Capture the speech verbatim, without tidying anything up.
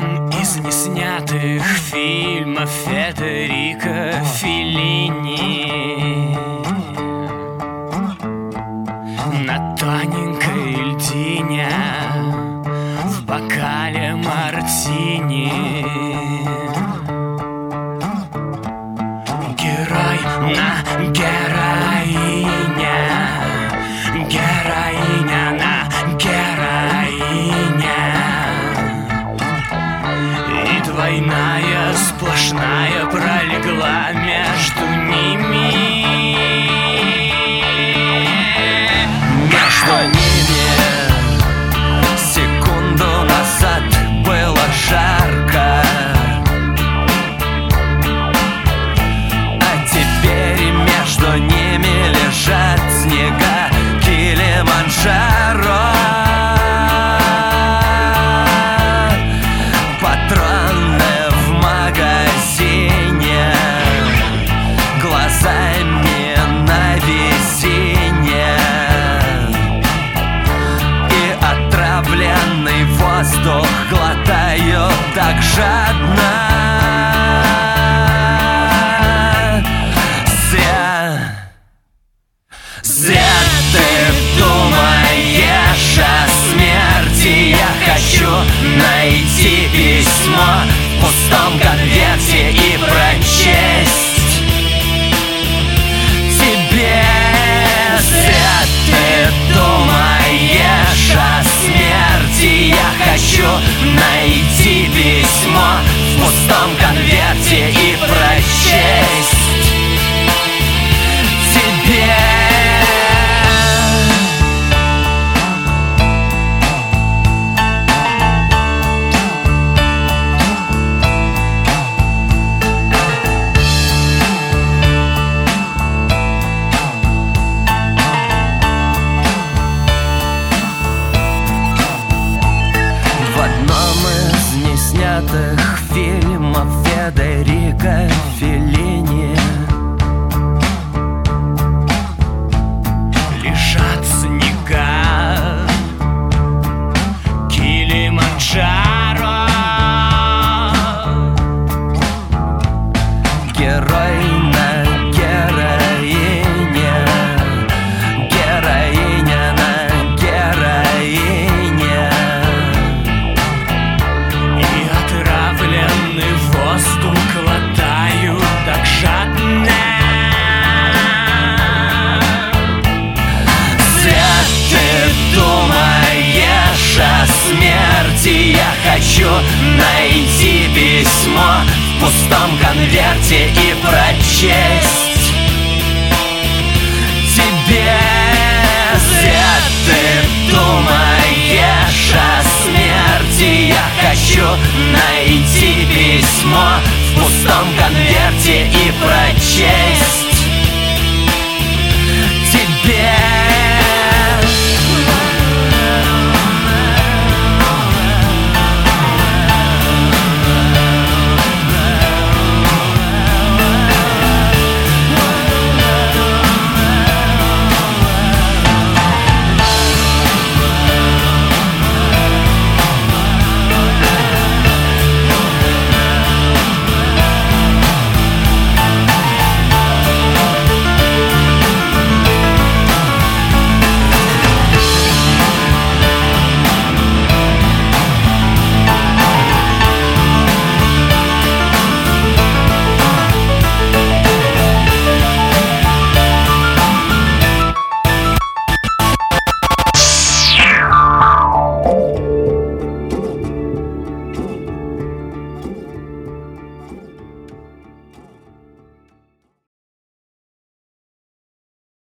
одном из неснятых фильмов Федерико Феллини на тоненькой льдине в бокале мартини герой на героине, героиня на героине, и двойная сплошная пролегла между ними. Между ними секунду назад было жарко, а теперь между ними лежат снега Килиманджаро. Патроны в магазине, глазами на весенне, и отравленный воздух глотаю так жадно. Зря, зря ты думаешь о смерти. Я хочу найти письмо в пустом конверте и прочесть тебе. Зря ты думаешь о смерти. Я хочу найти письмо в пустом конверте и прочесть тебе. Фильмов Федерико Феллини лежат снега Килиманджаро. герой на героине, героиня на героине, Отравленный воздух глотаю так жадно. Зря ты думаешь о смерти. Я хочу найти письмо в пустом конверте и прочесть тебе. Зря ты думаешь о смерти. Я хочу найти письмо в пустом конверте и прочесть тебе.